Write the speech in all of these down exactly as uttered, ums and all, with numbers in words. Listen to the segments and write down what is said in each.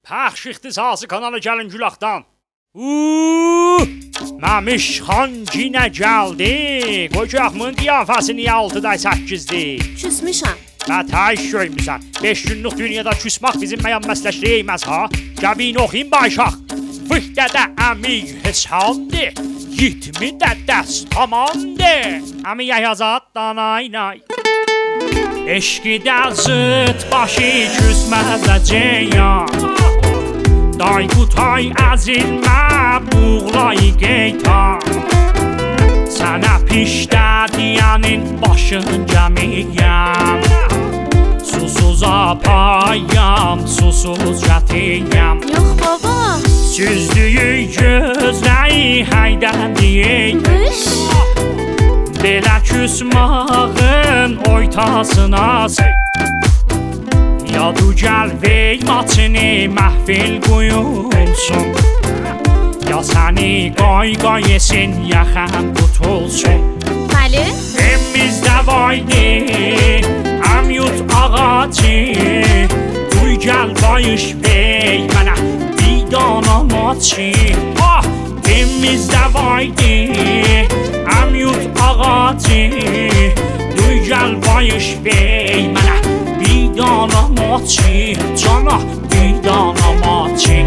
پخش اختصاص کانال Gəlin Gülaqdan. Uuu, Məmiş xan yenə gəldi. Qoy yaxmın qiyafəsini altıda səkkizdir. Küsmüşəm. Və təş görmüsən. beş günlük dünyada küsmək bizim məyan məsləşliyməz ha. Gəbin oxuyun başaq. Fıqdə də əmi hesabdır. Yitmi də dəst tamandır. Əmi yayazat danaynay. Eşqi də zıt başı küsməzəcəyəm. Day qutay əzilmə buğlayı qeytan. Sənə pişdə deyənin başın gəmiyəm. Susuz apayam, susuz gətiyəm. Yox baba. Süzdüyü gözləyi həydən deyək. Belə küsmağın oytasına sey. Yadu gəl vey maçını məhfil qoyulsun. Ya səni qoy qoy yesin ya xəm qutulsun. Bəli. Emizdə vaydi əm yut ağacı. Duy gəl bayış vey mənə bidana maçı. Ah, emizdə vaydi əm yut ağacı. Duy gəl bayış vey mənə bidana maçı. Cana bidana maçı.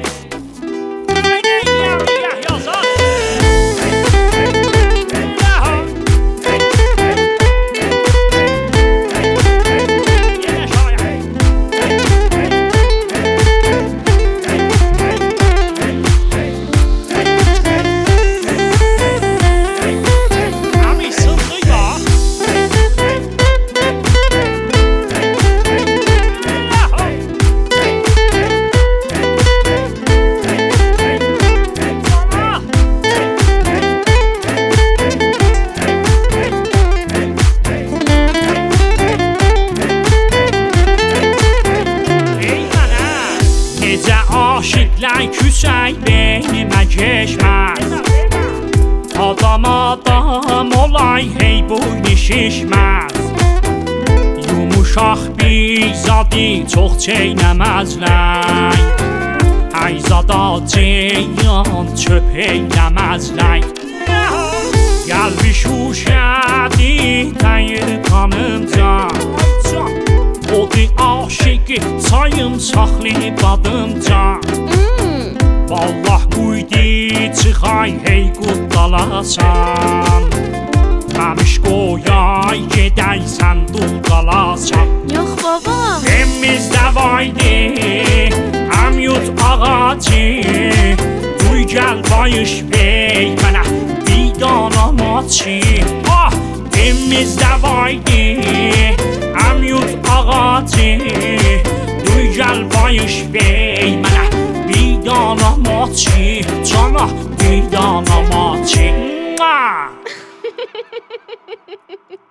Aşıqlar küsək beynimə geçməz. Adam adam olay hey boynu şişməz. Yumuşaq bir zadı çox çeynəməzlər. Hey zada ceyyan çöp eyləməzlər. Gəl bir şuşədi təyir kanımca. Odi aşıqı sayım saxlayıb adımca. Vallah quydi çıxay hey qudalasan. Məmiş qoyay gedəysən dul qalasan. Yox baba. Emizdə vaydi əm yut ağacı. Duy gəl bayış vey mənə bidana maçı. Ah, emizdə vaydi əm yut ağacı. Duy gəl bayış vey mənə bidana maçı. Cana bidana maçı.